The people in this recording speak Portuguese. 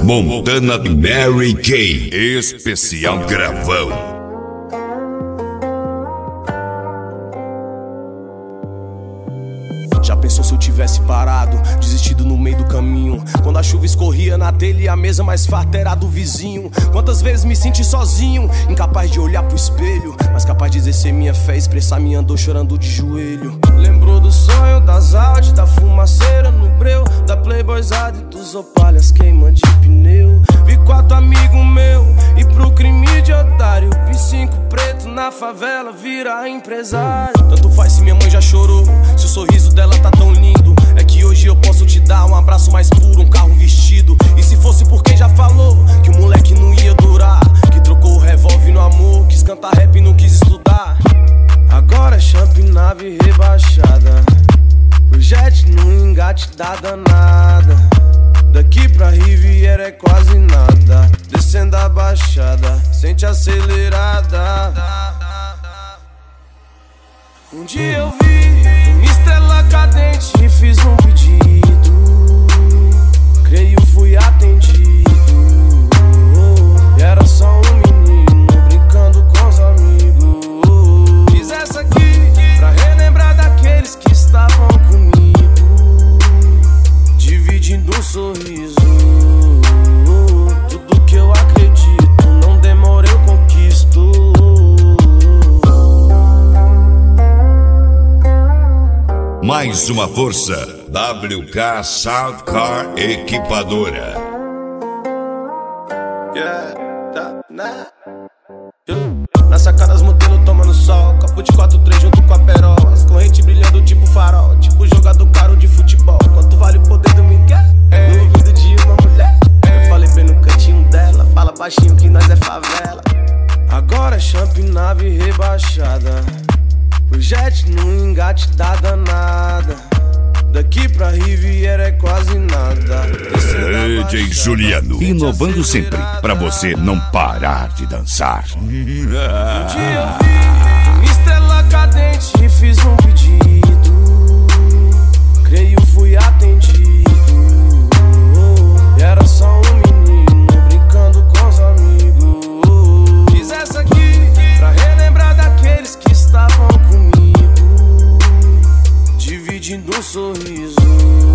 Montana Mary Kay, especial gravão. Já pensou se eu tivesse parado, desistido no meio do caminho? Quando a chuva escorria na telha e a mesa mais farta era do vizinho. Quantas vezes me senti sozinho, incapaz de olhar pro espelho, mas capaz de exercer minha fé, expressar minha dor chorando de joelho. Lembrou do sonho, das Audi, da fumaceira no breu, da playboyzada e dos opalhas queimando de pneu. Vi 4 amigos meus e pro crime de otário, vi 5 preto na favela virar empresário. Tanto faz se minha mãe já chorou, se o sorriso dela tá tão lindo. É que hoje eu posso te dar um abraço mais puro, um carro vestido. E se fosse por quem já falou que o moleque não ia durar, que trocou o revólver no amor, quis cantar rap e não quis estudar. Agora é champ, nave rebaixada, o jet no engate da danada. Daqui pra Riviera é quase nada, descendo a baixada, sente acelerada. Um dia eu vi uma estrela cadente e fiz um pedido, creio fui atendido. E era só um menino brincando com os amigos. Fiz essa aqui pra relembrar daqueles que estavam comigo, dividindo um sorriso. Tudo que eu acredito, não demora eu conquisto. Mais uma força, WK Soundcar Equipadora. Na sacada as modelos tomando sol, copo de 4-3 junto com a perol, as correntes brilhando tipo farol, tipo jogador caro de futebol. Quanto vale o poder do Miguel? No ouvido de uma mulher. Eu falei bem no cantinho dela, fala baixinho que nós é favela. Agora é champ, nave rebaixada, o jet no engate da danada. Daqui pra Riviera é quase nada. DJ Juliano, inovando sempre pra você não parar de dançar. Um dia eu vi uma estrela cadente e fiz um pedido, creio fui atendido. E era só um menino brincando com os amigos. Fiz essa aqui pra relembrar daqueles que estavam comigo, dividindo um sorriso.